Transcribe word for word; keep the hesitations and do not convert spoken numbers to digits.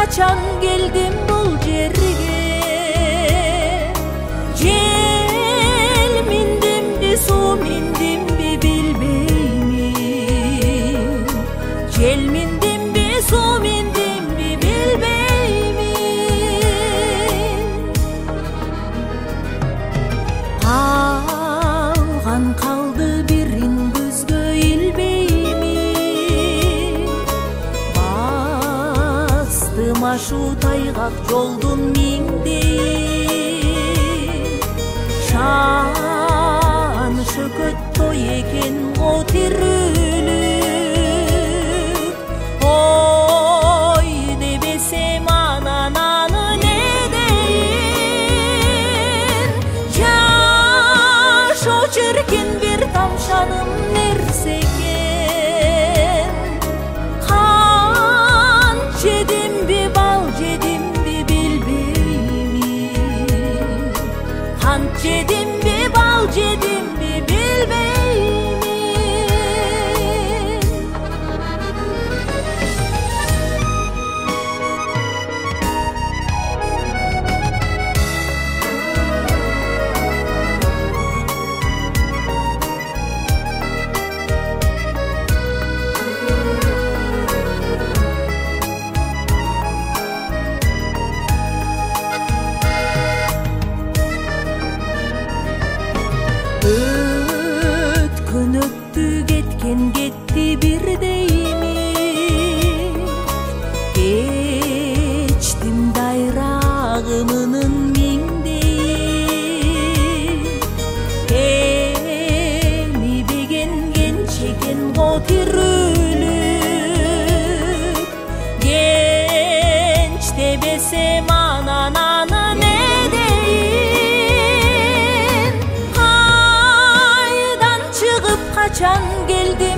kaçan geldim bul жерге. Жел миндимби, суу миндимби билбеймин. Жел миндимби, суу миндимби билбеймин. Калган калды бирин көзгө илбеймин. Бастым ашу тайгак жолдун миңдейин. Шан шөкөт той экен го тирүүлүк. Ой дебесем анан аны не дейин. Жашоо чиркин бир тамшаным нерсе экен. Кан жедимби, бал жедимби билбеймин. Кан жедимби, бал жедимби билбеймин. Өткөн өттү, кеткен кетти бирдейми. Кечтим дайрагымынын миңдейин. Эми бегенген чекен го тирүүлүк. Кенч дебесем анан аны не дейин. Кайдан чыгып качан келди